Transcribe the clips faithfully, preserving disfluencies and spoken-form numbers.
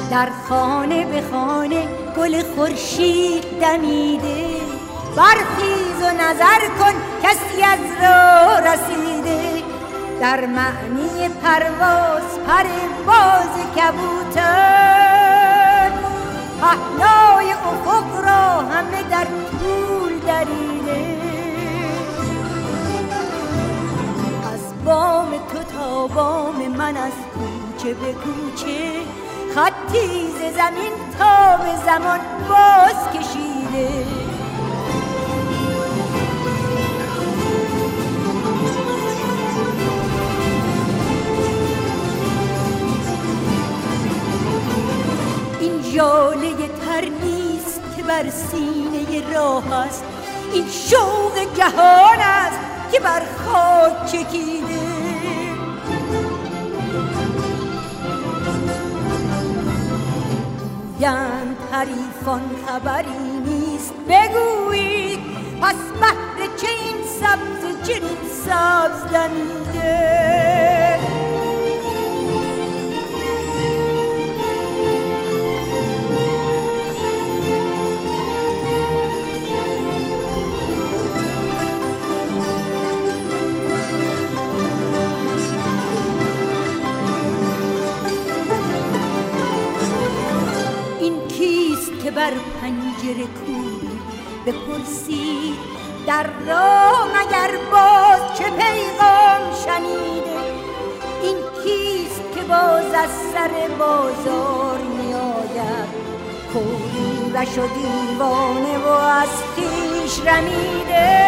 در خانه به خانه گل خورشید دمیده، برخیز و نظر کن کسی از راه رسیده. در معنی پرواز پر باز کبوتر، پهنای افق را همه در طول دریده. از بام تو تا بام من، از کوچه به کوچه، خطی ز زمین تا به زمان باز کشیده. این ژاله تر نیست که بر سینه راه است، این شوق جهان است که بر خاک چکیده. گویند حریفان خبری نیست، بگویید پس بهر چه این سبز چنین سبز دمیده. که بر پنجره کوبی بپرسید در راه مگر باز چه پیغام شنیده. این کیست که باز از سر بازار می آید، کوری و شد دیوانه و از خویش رمیده.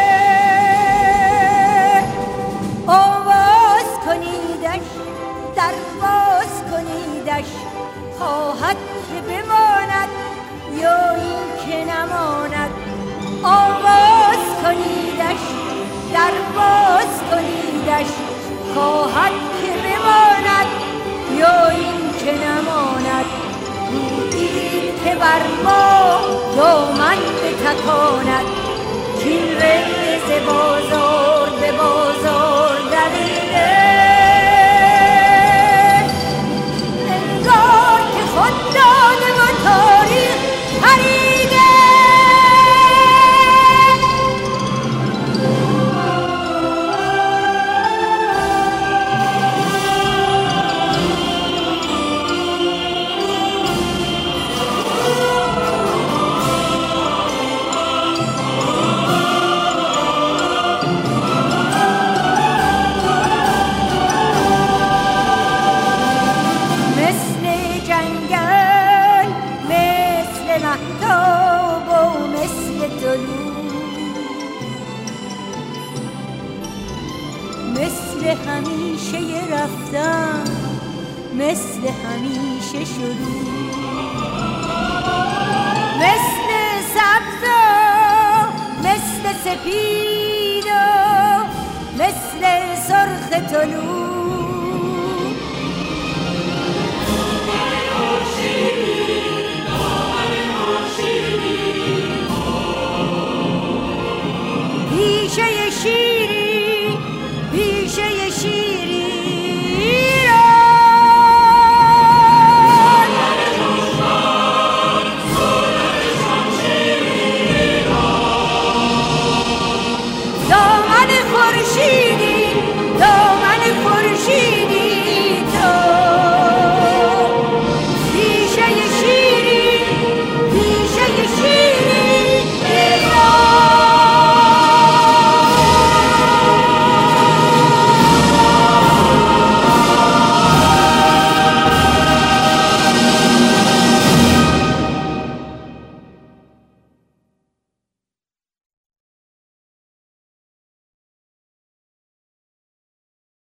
آواز کنیدش، در باز کنیدش، خواهد که بماند یا این که نماند. آواز کنیدش، در باز کنیدش، خواهد که بماند یا این که نماند. گویید که بر ما دامن بتکاند، کین رنگ ز بازار به بازار دویده. انگار که خود داده و تاریخ پریده. مثل همیشه رفتم، مثل همیشه شروع، مثل سبز و مثل سپید و مثل سرخ طلوع.